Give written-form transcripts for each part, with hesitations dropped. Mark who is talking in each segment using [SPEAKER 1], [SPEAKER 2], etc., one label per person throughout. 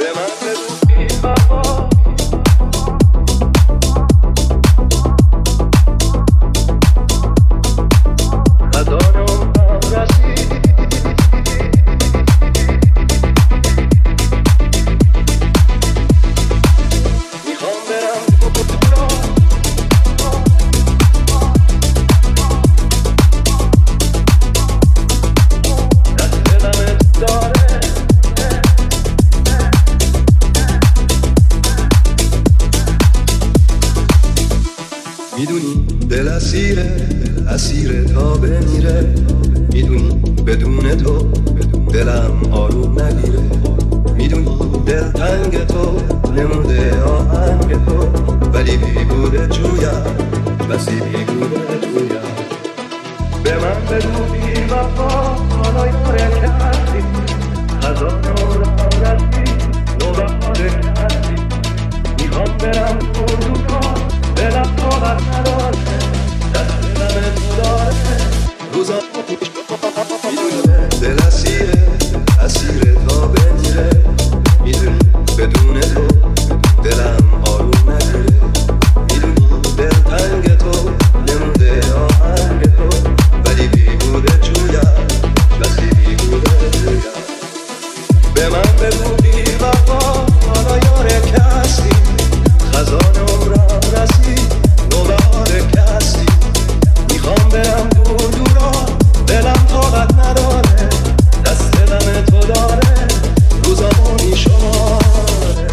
[SPEAKER 1] اسیر تا بمیره، میدونی بدون تو دلم آروم نگیره، میدونی دل تنگ تو نمونده آهنگ تو، ولی بیگوره جویم بسی بیگوره جویم. به من بگو بی وفا حالا یاره کردی، خزان عمرم رسی نوبهار کردی، میخوام برم اردوگاه دلم طاقت نداره، دست دلم تو داره روزا میدونه دل اسیر تا بمیره، میدونی بدون تو دلم آروم نگیره، میدونی دل تنگ تو نمونده آهنگ تو، ولی بیگوره جویم بسی بیگوره جویم. به من بگو بی وفا حالا یاره کسی، خزان عمرم رسید نوبهار کسی، میخوام برم دور دورا دلم طاقت نداره، دست دلم تو داره روزامو میشماره.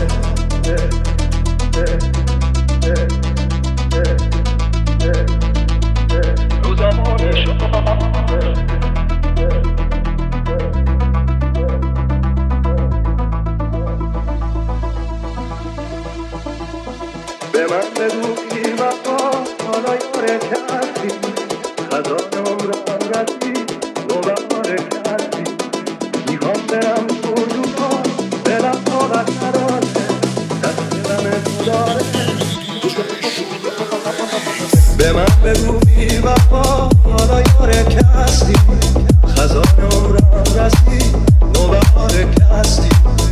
[SPEAKER 1] روزامو میشماره. به من بگو بی وفا حالا یاره کسی، خزان عمرم رسید نوبهار کسی، میخوام برم اردوگاه دلم طاقت نداره، دست دلم تو داره. به من بگو بی وفا حالا یاره کسی، خزان عمرم رسید نوبهار کسی،